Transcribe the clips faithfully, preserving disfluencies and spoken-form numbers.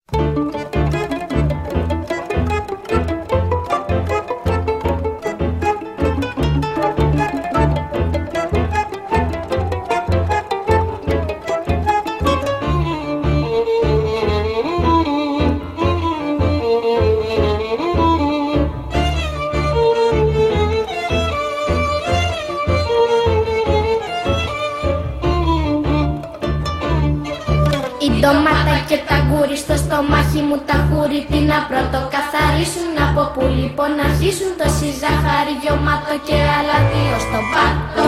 Ντομάτα και τα γκούρι στο στομάχι μου τα χούρι. Τι να πρωτοκαθαρίσουν, από που λοιπόν να αρχίσουν. Τόση ζάχαρη, γιωμάτο και άλλα δύο στο πάτο.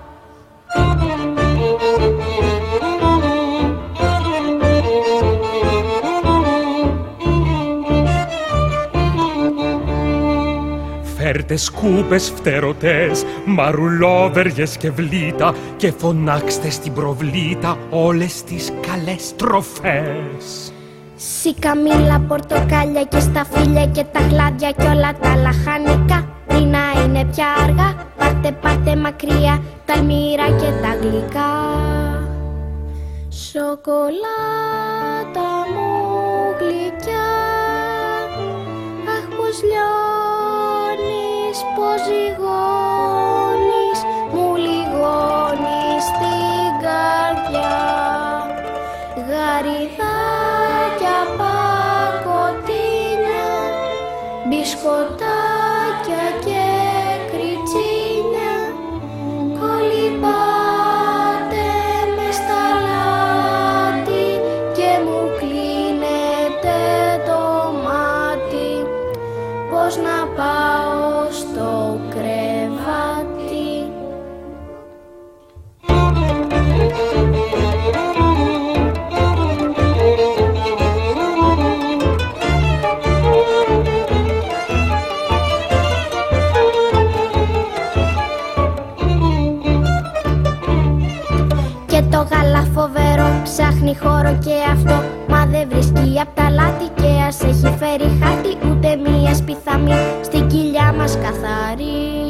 Φέρτε σκούπες φτερωτές, μαρουλόβεργες και βλήτα και φωνάξτε στην προβλήτα όλες τις καλές τροφές. Σικαμήλα, πορτοκάλια και σταφύλια και τα γλάδια και όλα τα λαχανικά. Πριν να είναι πια αργά, πάρτε πάρτε μακριά τα αλμύρα και τα γλυκά. Σοκολάτα μου γλυκιά, αχ πως λιώνεις, πως ζυγώνεις, μου λιγώνεις την καρδιά. Γαριδάκια, πακοτίνια, μπισκοτάκια και κριτσίνια, κολυμπάτε μες στα λάτι και μου κλείνετε το μάτι. Πώς να πάω στο κρεβάτι. Και το γάλα φοβερό ψάχνει χώρο και αυτό, μα δεν βρίσκει απ' τα λάτι και ας έχει φέρει χάτι. Ούτε μία σπιθαμή στην κοιλιά μας καθαρή.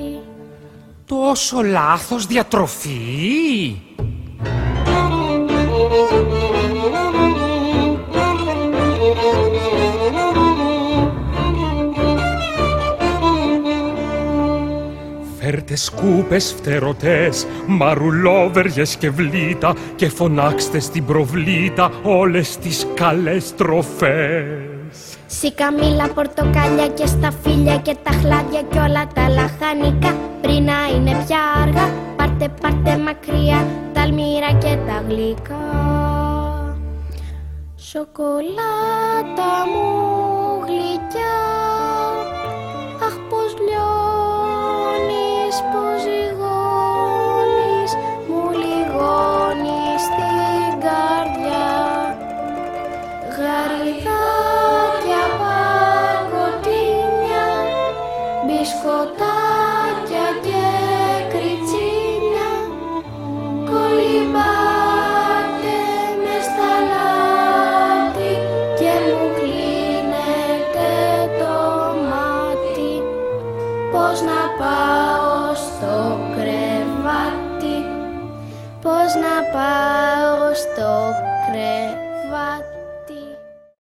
Τόσο λάθος διατροφή! Φέρτε σκούπες φτερωτές, μαρουλόβεργες και βλήτα και φωνάξτε στην προβλήτα όλες τις καλές τροφές. Σικαμήλα, πορτοκάλια και σταφύλια και τα χλάδια και όλα τα λαχανικά. Πριν να είναι πια αργά, πάρτε πάρτε μακριά τα αλμύρα και τα γλυκά. Σοκολάτα μου γλυκιά, αχ πως λιώνεις, πως ζυγώνεις, μου λιγώνεις την καρδιά. Γαριδάκια, πακοτίνια, μπισκοτάκια και κριτσίνια, κολυμπάτε μες στα λάτι και μου κλείνετε το μάτι. Πώς να πάω